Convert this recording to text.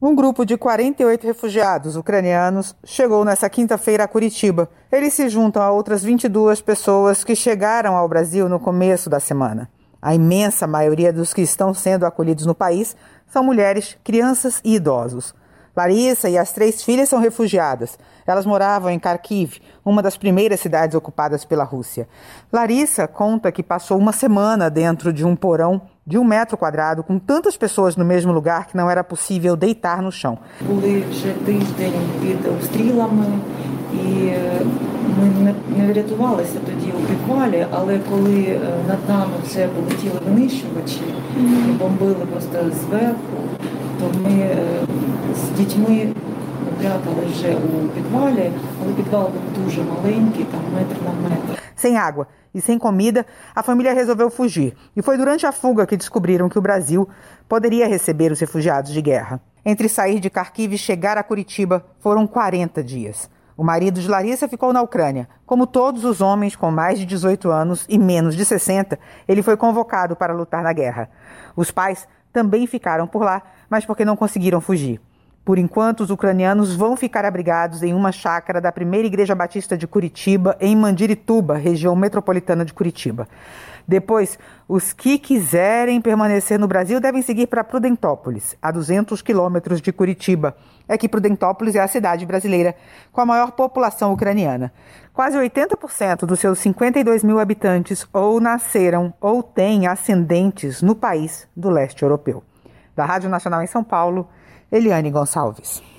Um grupo de 48 refugiados ucranianos chegou nesta quinta-feira a Curitiba. Eles se juntam a outras 22 pessoas que chegaram ao Brasil no começo da semana. A imensa maioria dos que estão sendo acolhidos no país são mulheres, crianças e idosos. Larissa e as 3 filhas são refugiadas. Elas moravam em Kharkiv, uma das primeiras cidades ocupadas pela Rússia. Larissa conta que passou uma semana dentro de um porão de 1 metro quadrado, com tantas pessoas no mesmo lugar que não era possível deitar no chão. Були вже тиждень під обстрілами, і ми не врятувалися тоді у підвалі, але коли над нами вже полетіли винищувачі і бомбили просто зверху, то ми з дітьми прятали вже у підвалі, але підвал був дуже маленький, там метр на метр. Sem água e sem comida, a família resolveu fugir. E foi durante a fuga que descobriram que o Brasil poderia receber os refugiados de guerra. Entre sair de Kharkiv e chegar a Curitiba foram 40 dias. O marido de Larissa ficou na Ucrânia. Como todos os homens com mais de 18 anos e menos de 60, ele foi convocado para lutar na guerra. Os pais também ficaram por lá, mas porque não conseguiram fugir. Por enquanto, os ucranianos vão ficar abrigados em uma chácara da Primeira Igreja Batista de Curitiba, em Mandirituba, região metropolitana de Curitiba. Depois, os que quiserem permanecer no Brasil devem seguir para Prudentópolis, a 200 quilômetros de Curitiba. É que Prudentópolis é a cidade brasileira com a maior população ucraniana. Quase 80% dos seus 52 mil habitantes ou nasceram ou têm ascendentes no país do leste europeu. Da Rádio Nacional em São Paulo, Eliane Gonçalves.